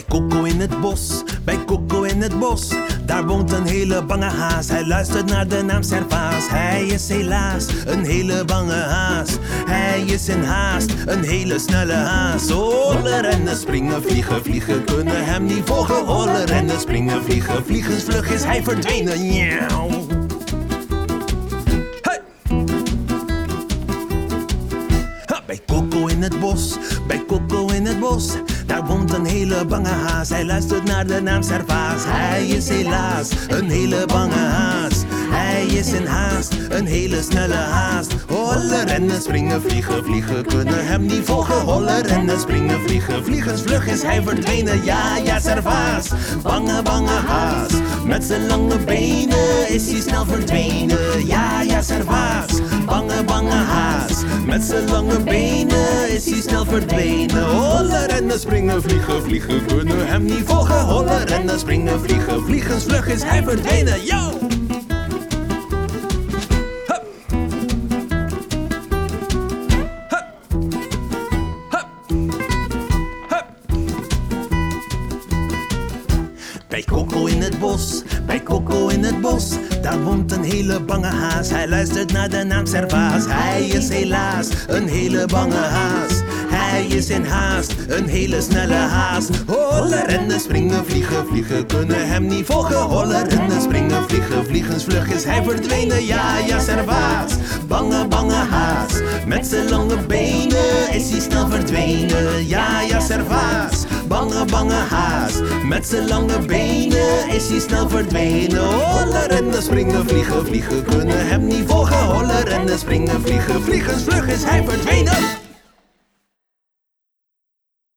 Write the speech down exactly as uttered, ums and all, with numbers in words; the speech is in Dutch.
Coco in het bos, bij Coco in het bos. Daar woont een hele bange haas. Hij luistert naar de naam Servaas. Hij is helaas een hele bange haas. Hij is in haast, een hele snelle haas. Hollen, rennen, springen, vliegen, vliegen kunnen hem niet volgen. Hollen, rennen, springen, vliegen, vliegensvlug is hij verdwenen. Njauw. Hey! Ha, bij Coco in het bos, bij Coco in het bos. Daar woont een hele bange haas. Hij luistert naar de naam Servaas. Hij is helaas een hele bange haas. Hij is in haast, een hele snelle haas. Hollen, rennen, springen, vliegen, vliegen kunnen hem niet volgen. Hollen, rennen, springen, vliegen, vliegensvlug is hij verdwenen. Ja, ja, Servaas, bange, bange haas. Met zijn lange benen is hij snel verdwenen. Ja, ja, Servaas, bange, bange haas. Met zijn lange benen is hij snel verdwenen. Hollen, rennen, springen, vliegen, vliegen kunnen hem niet volgen. Hollen, rennen, springen, vliegen, vliegensvlug is hij verdwenen. Yo! Bij Coco in het bos, bij Coco in het bos. Daar woont een hele bange haas. Hij luistert naar de naam Servaas. Hij is helaas een hele bange haas. Hij is in haast, een hele snelle haas. Hollen, rennen, springen, vliegen, vliegen kunnen hem niet volgen. Hollen, rennen, springen, vliegen, vliegensvlug is hij verdwenen. Ja, ja, Servaas, bange, bange haas. Met zijn lange benen is hij snel verdwenen. Ja, ja, Servaas, bange, bange haas. Met zijn lange benen is hij snel verdwenen. Hollen, rennen, springen, vliegen, vliegen kunnen hem niet volgen. Hollen, rennen, springen, vliegen, vliegensvlug is hij verdwenen.